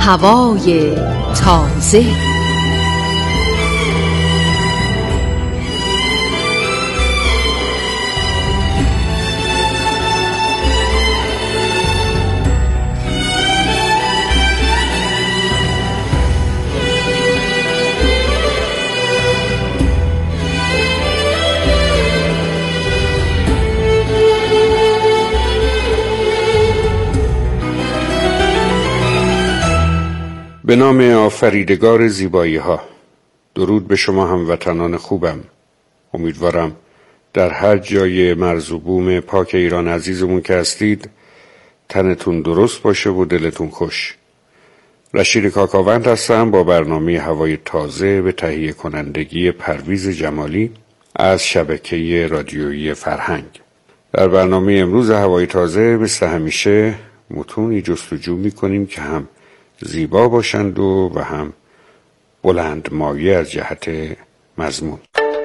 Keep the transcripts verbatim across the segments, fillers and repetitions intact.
هوای تازه. به نام آفریدگار زیبایی ها. درود به شما هموطنان خوبم. امیدوارم در هر جای مرز و بوم پاک ایران عزیزمون که هستید تنتون درست باشه و دلتون خوش. رشید کاکاوند هستم با برنامه هوای تازه به تهیه کنندگی پرویز جمالی از شبکه رادیویی فرهنگ. در برنامه امروز هوای تازه مثل همیشه متونی جستجو میکنیم که هم زیبا باشند و, و هم بلند مایه از جهت مضمون.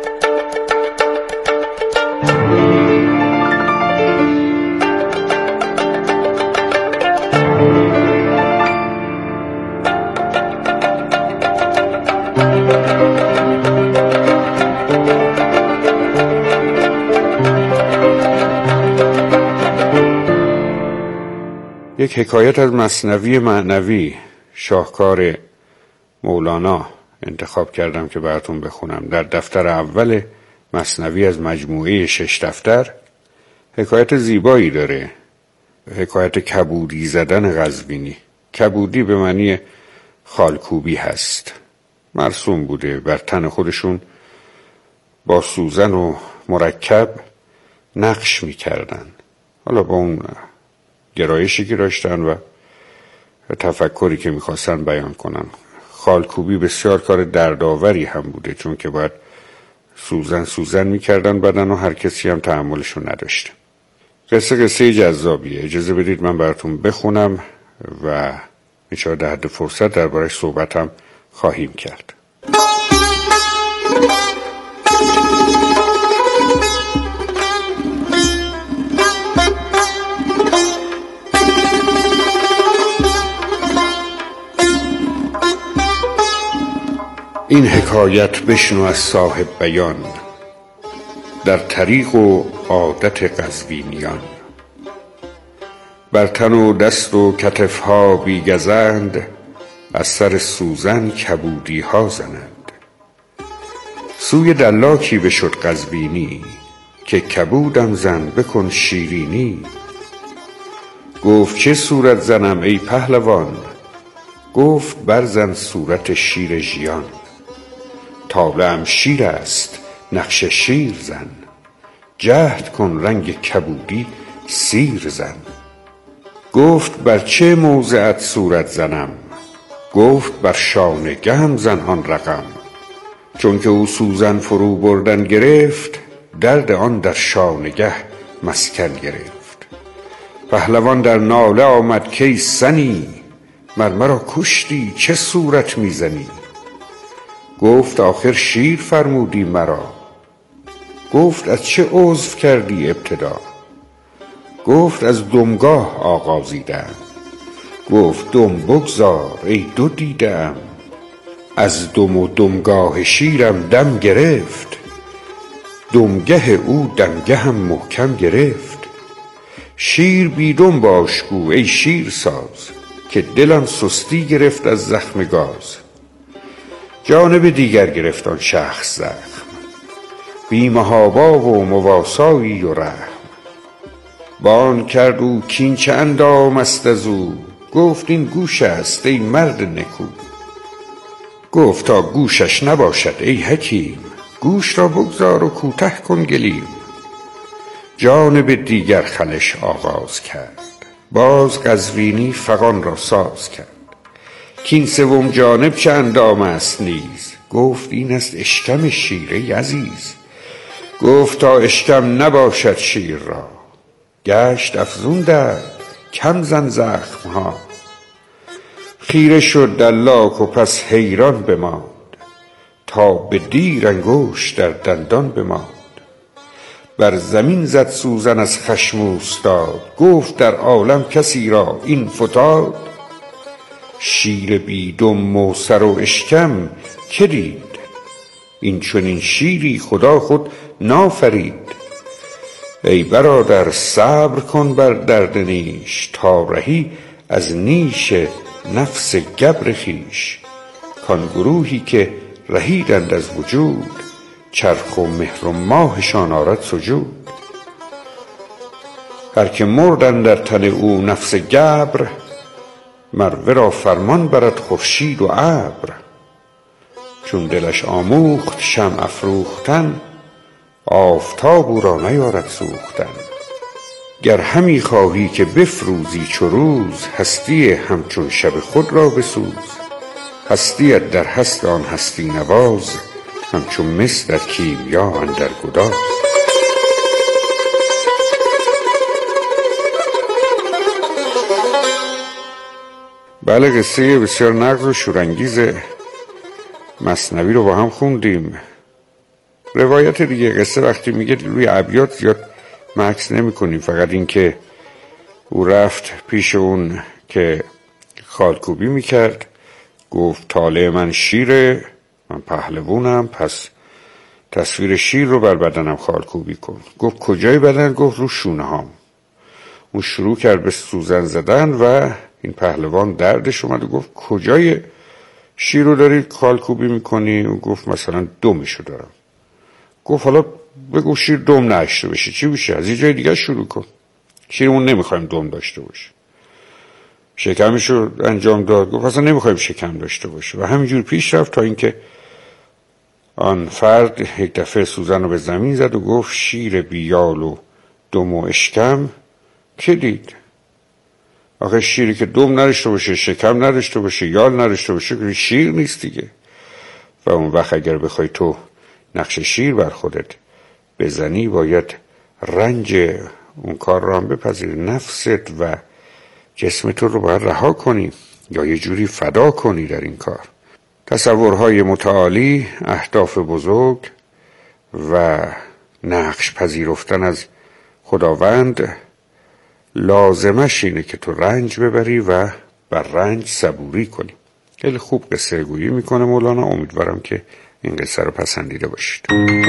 یک حکایت از مثنوی معنوی شاهکار مولانا انتخاب کردم که براتون بخونم. در دفتر اول مثنوی از مجموعه شش دفتر حکایت زیبایی داره. حکایت کبودی زدن قزوینی. کبودی به معنی خالکوبی هست. مرسوم بوده بر تن خودشون با سوزن و مرکب نقش میکردن. حالا با اون گرایشی که داشتن و تفکری که میخواستن بیان کنن. خالکوبی بسیار کار دردآوری هم بوده، چون که باید سوزن سوزن میکردن بدن و هر کسی هم تحملشو نداشته. قصه قصه جذابیه. اجازه بدید من براتون بخونم و انشاءالله در حد فرصت دربارش صحبتم خواهیم کرد. این حکایت بشنو از صاحب بیان در طریق و عادت قزوینیان. بر تن و دست و کتفها بی گزند از سر سوزن کبودی ها زنند. سوی دلاکی بشد قزوینی که کبودم زن بکن شیرینی. گفت چه صورت زنم ای پهلوان؟ گفت برزن صورت شیر ژیان. طالعم شیر است نقش شیر زن. جهد کن رنگ کبودی سیر زن. گفت بر چه موضعت صورت زنم؟ گفت بر شانگهم زن آن رقم. چون که او سوزن فرو بردن گرفت درد آن در شانگه مسکن گرفت. پهلوان در ناله آمد کی سنی؟ مر مرا کشتی چه صورت میزنی؟ گفت آخر شیر فرمودی مرا. گفت از چه عضو کردی ابتدا؟ گفت از دمگاه آغازیدم. گفت دم بگذار ای دو دیدم. از دم و دمگاه شیرم دم گرفت. دمگه او دمگهم محکم گرفت. شیر بی دم باش گو ای شیر ساز که دلم سستی گرفت از زخم گاز. جانب دیگر گرفت آن شخص زخم بی محابا و مواسایی و رحم. بان کرد او کین چه اندام است از او؟ گفت این گوش است ای مرد نکو. گفت تا گوشش نباشد ای حکیم گوش را بگذار و کوته کن گلیم. جانب دیگر خلش آغاز کرد باز قزوینی فغان را ساز کرد. کین سوم جانب چه اندام است نیز؟ گفت این است اشکم شیر ای عزیز. گفت تا اشکم نباشد شیر را گشت افزون درد کم زن زخم ها. خیره شد دلاک و پس حیران بماند تا به دیر انگشت در دندان بماند. بر زمین زد سوزن از خشم اوستاد گفت در عالم کسی را این فتاد. شیر بی دم و سر و اشکم که دید؟ این چنین شیری خدا خود نافرید. ای برادر صبر کن بر درد نیش، تا رهی از نیش نفس گبر خویش. کان گروهی که رهیدند از وجود، چرخ و مهر و ماهشان آرد سجود. هر که مرد اندر تن او نفس گبر، مر ورا فرمان برد خورشید و ابر. چون دلش آموخت شمع افروختن، آفتاب او را نیارد سوختن. گر همی خواهی که بفروزی چو روز، هستی همچون شب خود را بسوز. هستیت در هست آن هستی نواز، همچون مس در کیمیا اندر گداز. بله، قصه بسیار نغز و شورانگیز مثنوی رو با هم خوندیم. روایت دیگه قصه وقتی میگه روی ابیات زیاد مکث نمی کنیم، فقط این که او رفت پیش اون که خالکوبی میکرد، گفت طالع من شیره، من پهلوونم، پس تصویر شیر رو بر بدنم خالکوبی کن. گفت کجای بدن؟ گفت رو شونه هام. اون شروع کرد به سوزن زدن و این پهلوان دردش اومد و گفت کجای شیر رو داری خالکوبی میکنی؟ اون گفت مثلا دمشو دارم. گفت حالا بگو شیر دم نشته باشه چی میشه؟ از یه جای دیگه شروع کن. شیرمون نمیخوایم دم داشته باشه. شکمشو انجام داد، گفت اصلا نمیخوایم شکم داشته باشه و همینجور پیش رفت تا اینکه آن فرد یک دفعه سوزن رو به زمین زد و گفت شیر بیال و دم و اشکم که دید؟ آخه شیری که دم نداشته باشه، شکم نداشته باشه، یال نداشته باشه که شیر نیست دیگه. و اون وقت اگر بخوای تو نقش شیر بر خودت بزنی، باید رنج اون کار رو هم بپذیری، نفست و جسم تو رو باید رها کنی یا یه جوری فدا کنی در این کار. تصورهای متعالی، اهداف بزرگ و نقش پذیرفتن از خداوند لازمش اینه که تو رنج ببری و بر رنج صبوری کنی. خیلی خوب قصه گویی میکنه مولانا. امیدوارم که این قصه رو پسندیده باشید.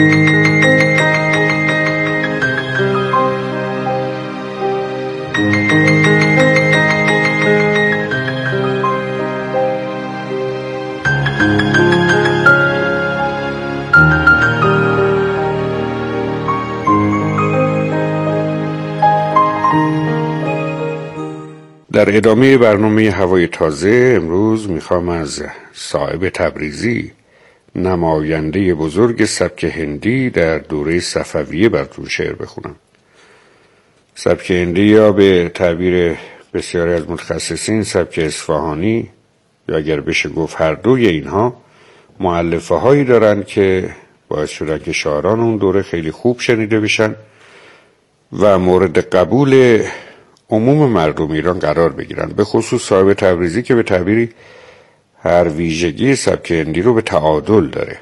در ادامه برنامه هوای تازه امروز میخوام از صاحب تبریزی، نماینده بزرگ سبک هندی در دوره صفویه، براتون شعر بخونم. سبک هندی یا به تعبیر بسیاری از متخصصین سبک اصفهانی، یا اگر بشه گفت هر دوی اینها، مؤلفه هایی دارن که باعث شدن که شاعران اون دوره خیلی خوب شنیده بشن و مورد قبول عموم مردم ایران قرار بگیرن. به خصوص صاحب تبریزی که به تعبیری هر ویژگی سبک هندی رو به تعادل داره.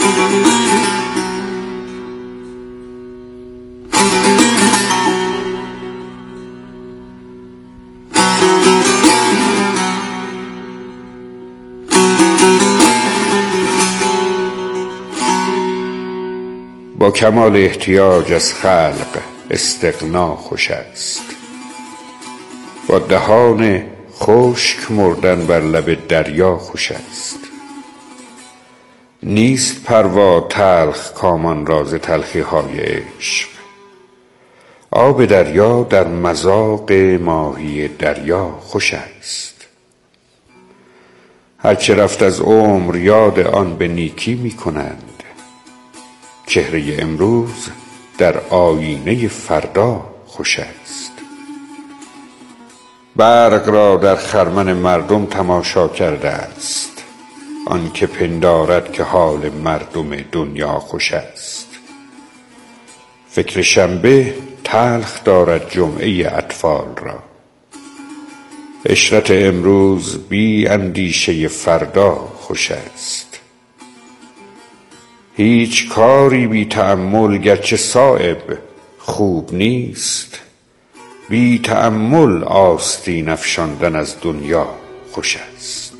با کمال احتیاج از خلق استغنا خوش است، با دهان خشک مردن بر لب دریا خوش است. نیست پروا تلخ کامان راز تلخی های عشق، آب دریا در مذاق ماهی دریا خوش است. هرچه رفت از عمر یاد آن به نیکی می کنند، چهره امروز در آینه فردا خوش است. برق را در خرمن مردم تماشا کرده است، آن که پندارد که حال مردم دنیا خوش است. فکر شنبه تلخ دارد جمعه اطفال را، عشرت امروز بی اندیشه فردا خوش است. هیچ کاری بی تأمل گرچه صایب خوب نیست، بی تأمل آستین افشاندن از دنیا خوش است.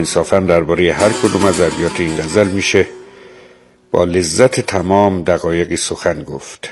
انصافا درباره هر کدوم از ابیات این غزل میشه با لذت تمام دقایقی سخن گفت.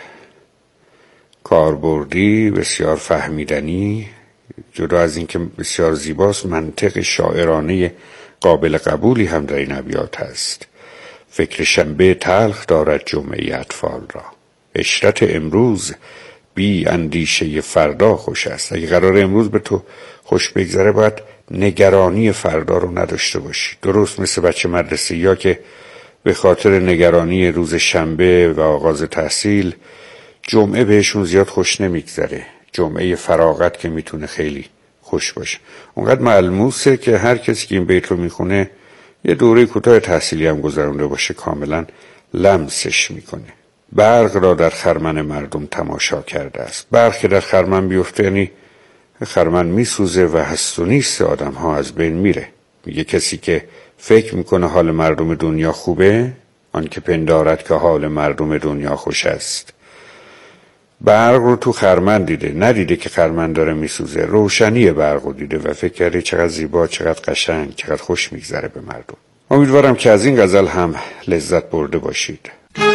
کاربردی، بسیار فهمیدنی، جدا از اینکه بسیار زیباست، منطق شاعرانه قابل قبولی هم در این ابیات هست. فکر شنبه تلخ دارد جمعه اطفال را، عشرت امروز بی اندیشه فردا خوش است. اگه قرار امروز به تو خوش بگذره باید نگرانی فردا رو نداشته باشی. درست مثل بچه مدرسه یا که به خاطر نگرانی روز شنبه و آغاز تحصیل جمعه بهشون زیاد خوش نمیگذره. جمعه فراغت که میتونه خیلی خوش باشه. اونقدر ملموسه که هر کسی که این بیت رو میخونه یه دوره کوتاه تحصیلی هم گذرونده باشه کاملا لمسش میکنه. برق را در خرمن مردم تماشا کرده است. برق که در خرمن بیفته یعنی خرمن میسوزه و هست و نیست آدم ها از بین میره. میگه کسی که فکر میکنه حال مردم دنیا خوبه، آن که پندارد که حال مردم دنیا خوش است. برق رو تو خرمن دیده، ندیده که خرمن داره میسوزه. روشنی برق رو دیده و فکر کرده چقدر زیبا، چقدر قشنگ، چقدر خوش میگذره به مردم. امیدوارم که از این غزل هم لذت برده باشید.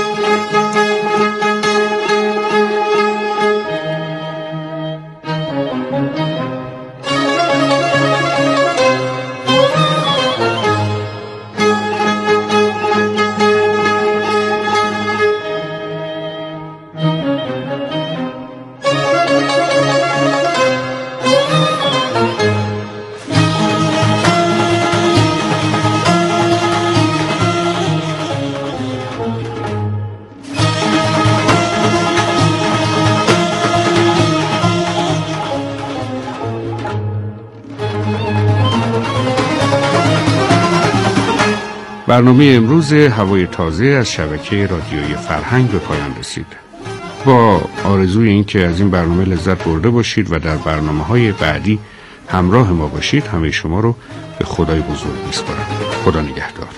برنامه امروز هوای تازه از شبکه رادیوی فرهنگ به پایان رسید. با آرزوی این که از این برنامه لذت برده باشید و در برنامه‌های بعدی همراه ما باشید، همه شما رو به خدای بزرگ میسپارم. خدا نگهدار.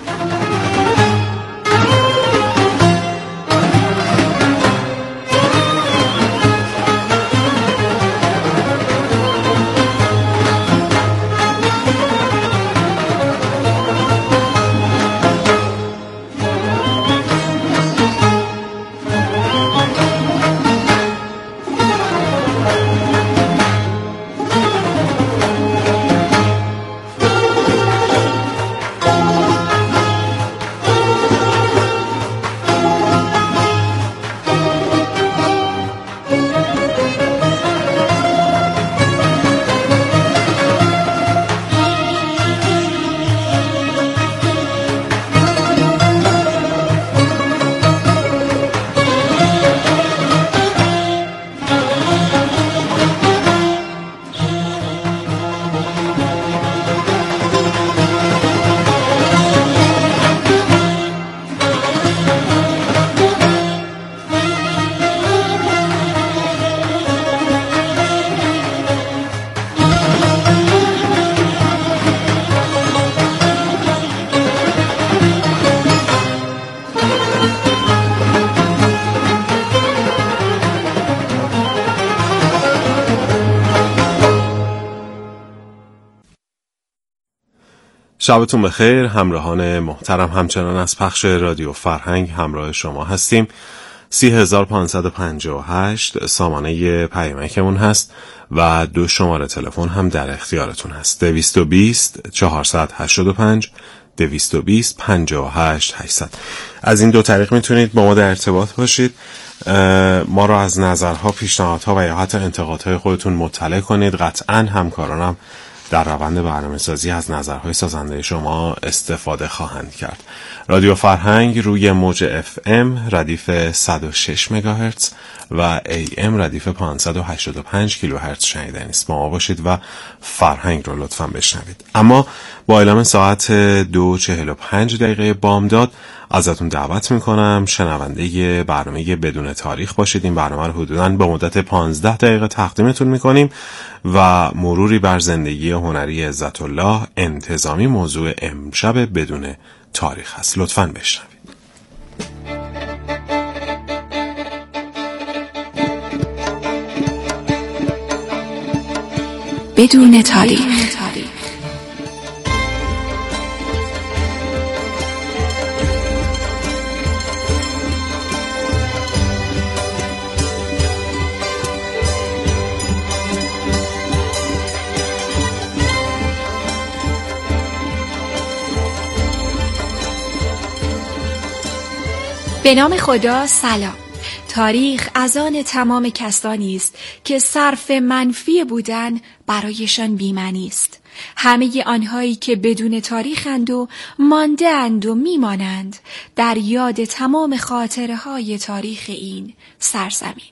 شبتون بخیر همراهان محترم، همچنان از پخش رادیو فرهنگ همراه شما هستیم. سی هزار پانصد و پنجاه و هشت سامانه پیامکمون هست و دو شماره تلفن هم در اختیارتون هست: دویست و بیست چهارصد و هشتاد و پنج دویست و بیست پنجاه و هشت هشتصد. از این دو طریق میتونید با ما در ارتباط باشید. ما را از نظرها، پیشنهادها و یا حتی انتقادهای خودتون مطلع کنید. قطعاً همکارانم در روند برنامه‌سازی از نظرهای سازنده شما استفاده خواهند کرد. رادیو فرهنگ روی موج اف ام ردیف صد و شش مگاهرتز و ای ام ردیف پانصد و هشتاد و پنج کیلوهرتز شنیدنی است. با ما باشید و فرهنگ رو لطفاً بشنوید. اما با اعلام ساعت دو و چهل و پنج دقیقه بامداد ازتون دعوت میکنم شنونده برنامه بدون تاریخ باشید. این برنامه رو حدوداً با مدت پانزده دقیقه تقدیمتون میکنیم و مروری بر زندگی هنری عزت الله انتظامی موضوع امشب بدون تاریخ هست. لطفاً بشنوید. بدون تاریخ. به نام خدا. سلام. تاریخ از آن تمام کسانی است که صرف منفی بودن برایشان بی‌معنی است. همه آنهایی که بدون تاریخند و مانده اند و میمانند در یاد تمام خاطره های تاریخ این سرزمین.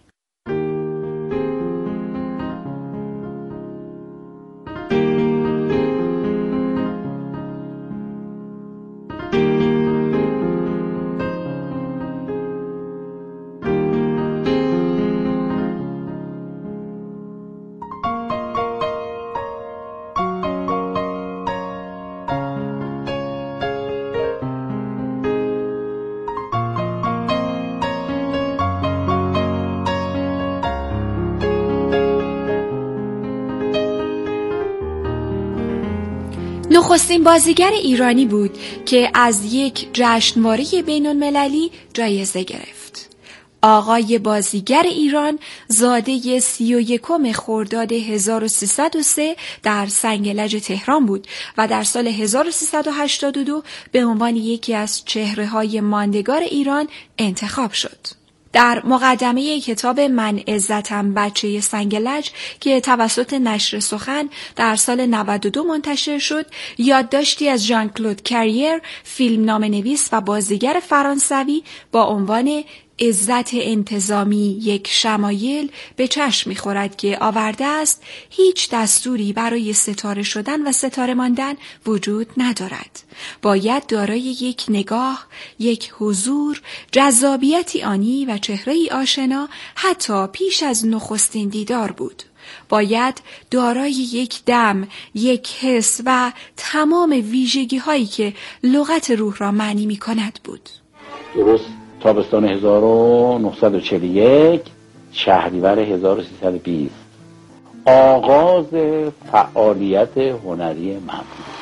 نخستین بازیگر ایرانی بود که از یک جشنواره بین‌المللی جایزه گرفت. آقای بازیگر ایران زاده سی و یکم خرداد هزار و سیصد و سه در سنگلج تهران بود و در سال هزار و سیصد و هشتاد و دو به عنوان یکی از چهره‌های ماندگار ایران انتخاب شد. در مقدمه کتاب من عزتم بچه سنگلج که توسط نشر سخن در سال نود و دو منتشر شد، یادداشتی از ژان کلود کریر، فیلمنامه‌نویس و بازیگر فرانسوی با عنوان عزت انتظامی یک شمایل به چشم می‌خورد که آورده است هیچ دستوری برای ستاره شدن و ستاره ماندن وجود ندارد. باید دارای یک نگاه، یک حضور، جذابیتی آنی و چهره‌ای آشنا حتی پیش از نخستین دیدار بود. باید دارای یک دم، یک حس و تمام ویژگی‌هایی که لغت روح را معنی می‌کند بود. درست تابستان هزار و نهصد و چهل و یک، شهریور هزار و سیصد و بیست، آغاز فعالیت هنری من.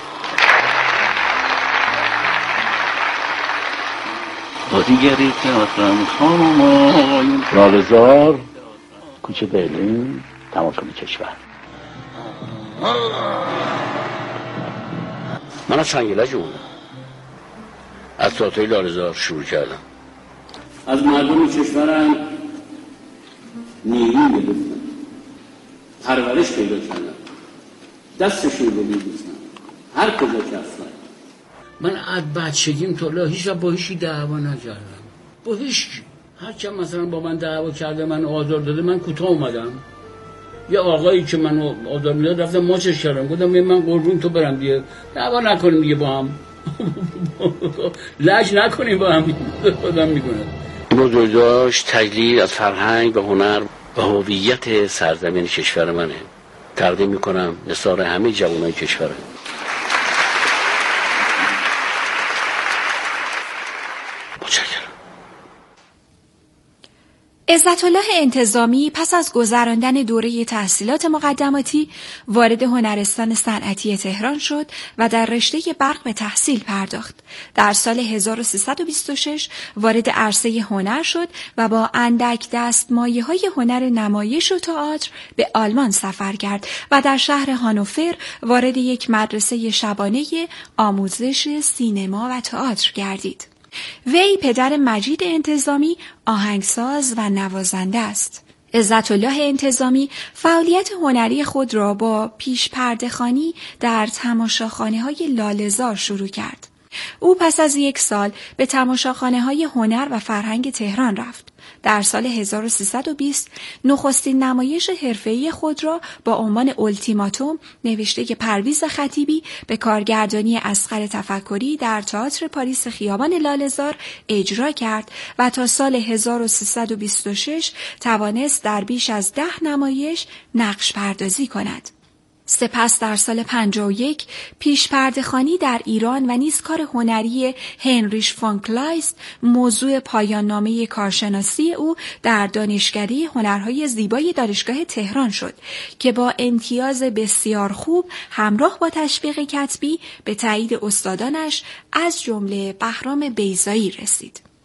بازیگری تئاتر خانم آقایون، لاله‌زار، کوچه برلین، تماشای کشور. من از سنگلج اومدم، از تئاتر لاله‌زار شروع کردم. از مردم کشورم نیرو گرفتم، پرورش پیدا کردم، دستشون رو می‌بوسم هر کجا که هستن. من از بچگیم تا حالا هیچ با هیچی دعوا نکردم، با هیچ. هر کی مثلا با من دعوا کرده، من آزار داده، من کوتاه اومدم. یه آقایی که منو آزار میداد رفتم ماچش کردم، گفتم من قربون تو برم دیگه، دعوا نکنیم دیگه با هم. لج نکنیم با هم. خودم میکنه موضوع داشت تجلیل از فرهنگ و هنر و هویت سرزمین کشور منه. تقدیم میکنم نثار همه جوانای کشورم. متشکرم. عزت‌الله انتظامی پس از گذراندن دوره تحصیلات مقدماتی وارد هنرستان صنعتی تهران شد و در رشته برق به تحصیل پرداخت. در سال هزار و سیصد و بیست و شش وارد عرصه هنر شد و با اندک دستمایه‌های هنر نمایش و تئاتر به آلمان سفر کرد و در شهر هانوفر وارد یک مدرسه شبانه آموزش سینما و تئاتر گردید. وی پدر مجید انتظامی آهنگساز و نوازنده است. عزت‌الله انتظامی فعالیت هنری خود را با پیش پرده‌خوانی در تماشاخانه‌های لاله‌زار شروع کرد. او پس از یک سال به تماشاخانه‌های هنر و فرهنگ تهران رفت. در سال هزار و سیصد و بیست نخستین نمایش حرفه‌ای خود را با عنوان اولتیماتوم نوشته پرویز خطیبی به کارگردانی اصغر تفکری در تئاتر پاریس خیابان لاله‌زار اجرا کرد و تا سال هزار و سیصد و بیست و شش توانست در بیش از ده نمایش نقش پردازی کند. سپس در سال پنجاه و یک پیش پرده‌خوانی در ایران و نیز کار هنری هنریش فون کلایست موضوع پایان نامه کارشناسی او در دانشکده هنرهای زیبای دانشگاه تهران شد که با امتیاز بسیار خوب همراه با تشویق کتبی به تایید استادانش از جمله بهرام بیضایی رسید.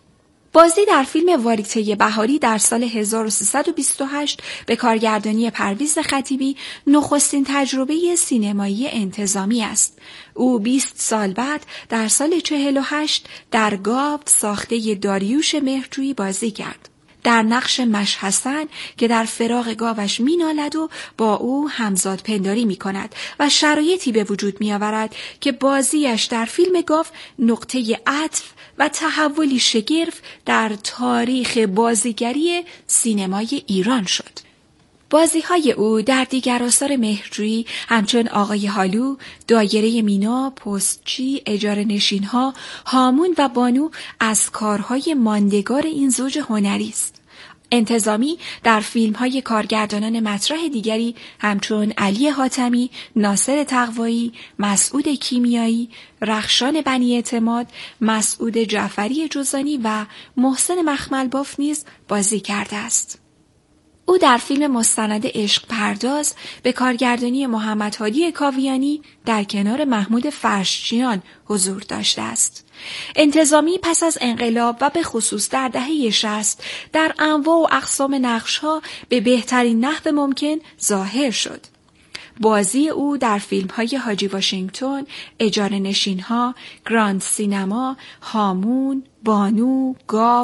بازی در فیلم واریته بهاری در سال هزار و سیصد و بیست و هشت به کارگردانی پرویز خطیبی نخستین تجربه سینمایی انتظامی است. او بیست سال بعد در سال چهل و هشت در گاو ساخته داریوش مهرجویی بازی کرد. در نقش مش حسن که در فراق گاوش مینالد و با او همزاد پنداری می کند و شرایطی به وجود می آورد که بازیش در فیلم گاو نقطه عطف و تحولی شگرف در تاریخ بازیگری سینمای ایران شد. بازی‌های او در دیگر آثار مهرجویی همچون آقای هالو، دایره مینا، پستچی، اجاره نشین‌ها، هامون و بانو از کارهای ماندگار این زوج هنری است. انتظامی در فیلم‌های کارگردانان مطرح دیگری همچون علی حاتمی، ناصر تقوایی، مسعود کیمیایی، رخشان بنی اعتماد، مسعود جعفری جزانی و محسن مخملباف نیز بازی کرده است. او در فیلم مستند عشق پرداز به کارگردانی محمد هادی کاویانی در کنار محمود فرشچیان حضور داشته است. انتظامی پس از انقلاب و به خصوص در دهه شصت در انواع و اقسام نقش‌ها به بهترین نحو ممکن ظاهر شد. بازی او در فیلم‌های حاجی واشنگتن، اجاره نشین‌ها، گراند سینما، هامون، بانو، گاو،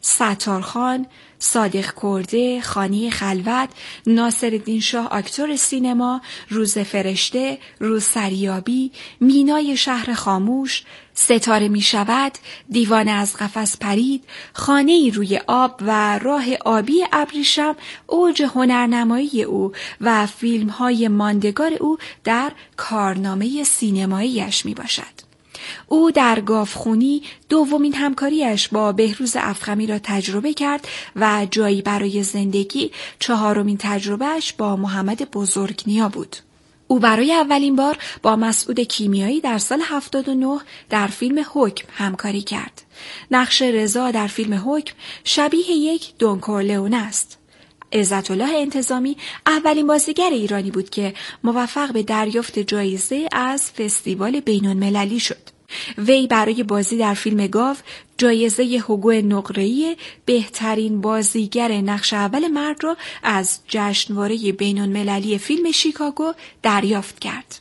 ستارخان، صادق کرده، خانه خلوت، ناصرالدین شاه آکتور سینما، روز فرشته، روز سریابی، مینای شهر خاموش، ستاره می شود، دیوانه از قفس پرید، خانه‌ای روی آب و راه آبی ابریشم اوج هنرنمایی او و فیلم‌های ماندگار او در کارنامه سینماییش می باشد. او در گاوخونی دومین همکاریش با بهروز افخمی را تجربه کرد و جایی برای زندگی چهارمین تجربهش با محمد بزرگنیا بود. او برای اولین بار با مسعود کیمیایی در سال هفتاد و نه در فیلم حکم همکاری کرد. نقش رضا در فیلم حکم شبیه یک دون کورلئونه است. عزت‌الله انتظامی اولین بازیگر ایرانی بود که موفق به دریافت جایزه از فستیوال بین‌المللی شد. وی برای بازی در فیلم گاو جایزه هوگو نقره‌ای بهترین بازیگر نقش اول مرد را از جشنواره بین‌المللی فیلم شیکاگو دریافت کرد.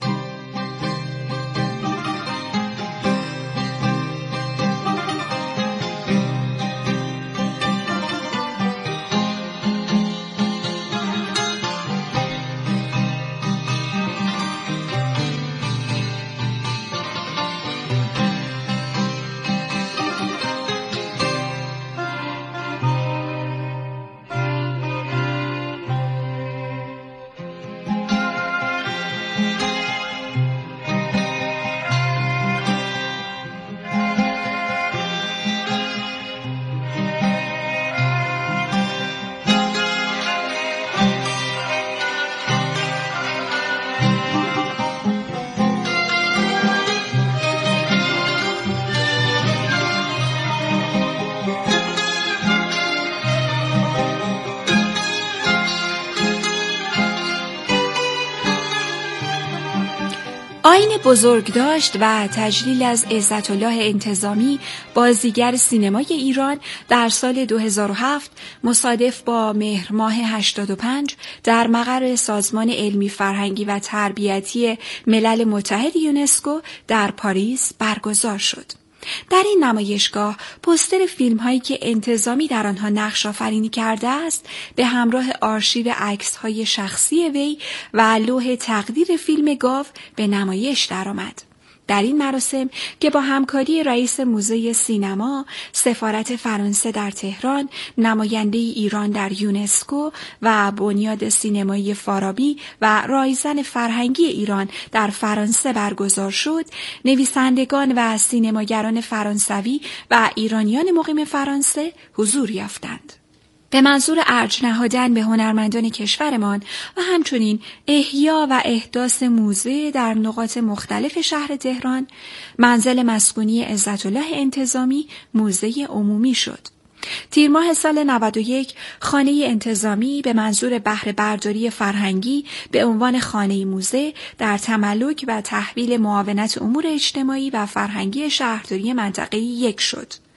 آیین بزرگداشت و تجلیل از عزت‌الله انتظامی بازیگر سینمای ایران در سال دو هزار و هفت مصادف با مهر ماه هشتاد و پنج در مقر سازمان علمی فرهنگی و تربیتی ملل متحد یونسکو در پاریس برگزار شد. در این نمایشگاه پوستر فیلم هایی که انتظامی در آنها نقش آفرینی کرده است به همراه آرشیو عکس های شخصی وی و لوح تقدیر فیلم گاو به نمایش درآمد. در این مراسم که با همکاری رئیس موزه سینما، سفارت فرانسه در تهران، نماینده ایران در یونسکو و بنیاد سینمایی فارابی و رایزن فرهنگی ایران در فرانسه برگزار شد، نویسندگان و سینماگران فرانسوی و ایرانیان مقیم فرانسه حضور یافتند. به منظور ارج نهادن به هنرمندان کشورمان و همچنین احیا و احداث موزه در نقاط مختلف شهر تهران، منزل مسکونی عزت‌الله انتظامی موزه عمومی شد. تیر ماه سال نود و یک خانه انتظامی به منظور بهره برداری فرهنگی به عنوان خانه موزه در تملک و تحویل معاونت امور اجتماعی و فرهنگی شهرداری منطقه یک شد.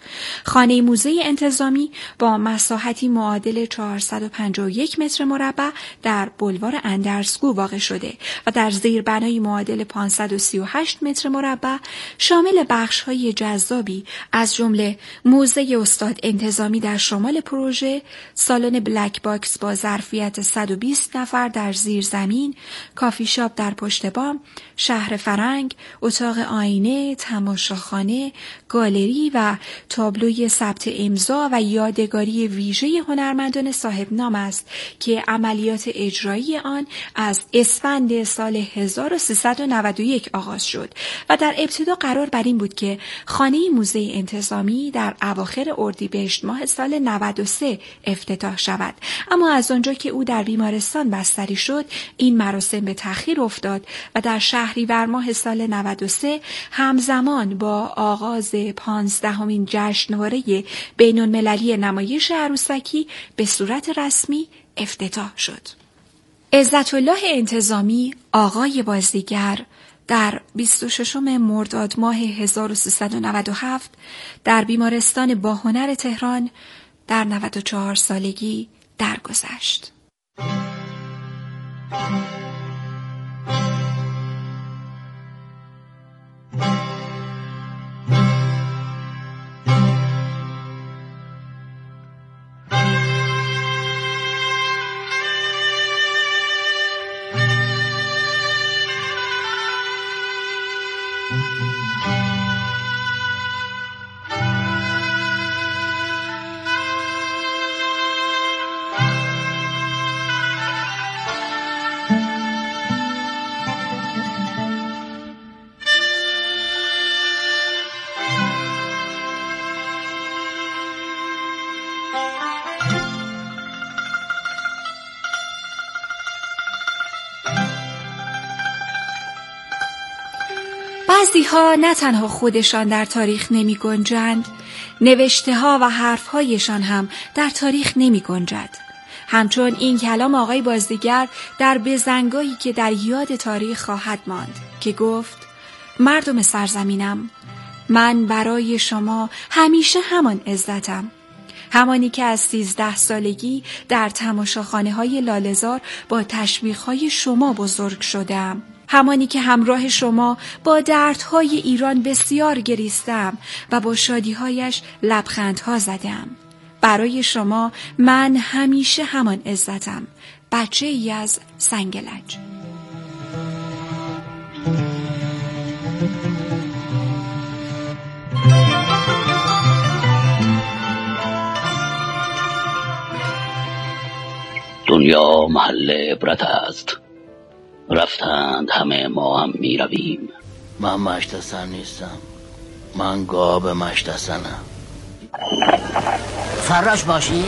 خانه موزه انتظامی با مساحتی معادل چهارصد و پنجاه و یک متر مربع در بلوار اندرسگو واقع شده و در زیربنایی معادل پانصد و سی و هشت متر مربع شامل بخش‌های جذابی از جمله موزه استاد انتظامی در شمال پروژه، سالن بلک باکس با ظرفیت صد و بیست نفر در زیر زمین، کافی شاپ در پشت بام، شهر فرنگ، اتاق آینه، تماشاخانه، گالری و تابلوی ثبت امضا و یادگاری ویژه هنرمندان صاحب نام است که عملیات اجرایی آن از اسفند سال هزار و سیصد و نود و یک آغاز شد و در ابتدا قرار بر این بود که خانه موزه انتظامی در اواخر اردیبهشت ماه سال نود و سه افتتاح شود، اما از آنجا که او در بیمارستان بستری شد این مراسم به تأخیر افتاد و در شهریور ماه سال نود و سه همزمان با آغاز پانزدهمین جشنواره بین المللی نمایش عروسکی به صورت رسمی افتتاح شد. عزت الله انتظامی آقای بازیگر در بیست و ششم مرداد ماه هزار و سیصد و نود و هفت در بیمارستان باهنر تهران در نود و چهار سالگی درگذشت. بعضی‌ها نه تنها خودشان در تاریخ نمی گنجند، نوشته ها و حرف هایشان هم در تاریخ نمی گنجد. همچون این کلام آقای بازیگر در بزنگاهی که در یاد تاریخ خواهد ماند که گفت: مردم سرزمینم، من برای شما همیشه همان عزتم، همانی که از سیزده سالگی در تماشاخانه های لاله‌زار با تشویق های شما بزرگ شدم، همانی که همراه شما با دردهای ایران بسیار گریستم و با شادیهایش لبخندها زدم. برای شما من همیشه همان عزتم، بچه ای از سنگلج. دنیا محل عبرت است، رفتند همه ما هم می رویم. من مشتسن نیستم، من گاب مشتسنم. فراش باشی؟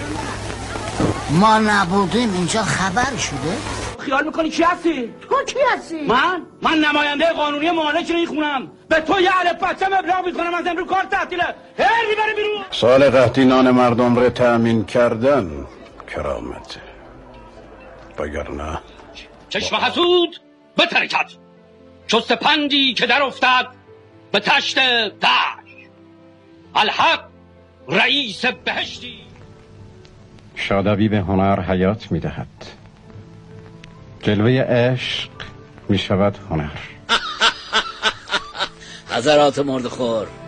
ما نبودیم اینجا خبر شده؟ خیال میکنی کی هستی؟ تو کی هستی؟ من؟ من نماینده قانونی مالک نمیخونم. به تو یه علف بچم ابلاغ میکنم از امروز کار تعطیله. هر میبره بیرون. سال قحطی نان مردم رو تأمین کردن کرامته، وگرنه چشم حسود به ترکت، چست پندی که در افتد به تشت دشت، الحق رئیس بهشتی. شادابی به هنر حیات میدهد، جلوه عشق میشود هنر. حضرات مردخور،